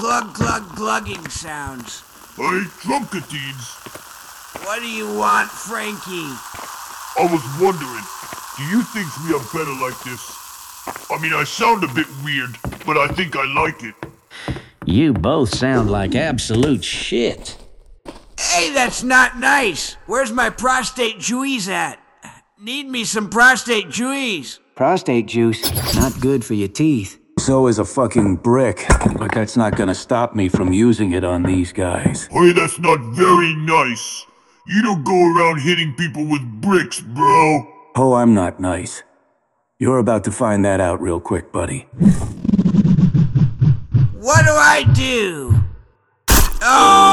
glugging sounds. I hate drunkatines. What do you want, Frankie? I was wondering, do you think we are better like this? I mean, I sound a bit weird, but I think I like it. You both sound like absolute shit. Hey, that's not nice. Where's my prostate juice at? Need me some prostate juice. Prostate juice, not good for your teeth. So is a fucking brick, but that's not gonna stop me from using it on these guys. Hey, that's not very nice. You don't go around hitting people with bricks, bro. Oh, I'm not nice. You're about to find that out real quick, buddy. What do I do? Oh!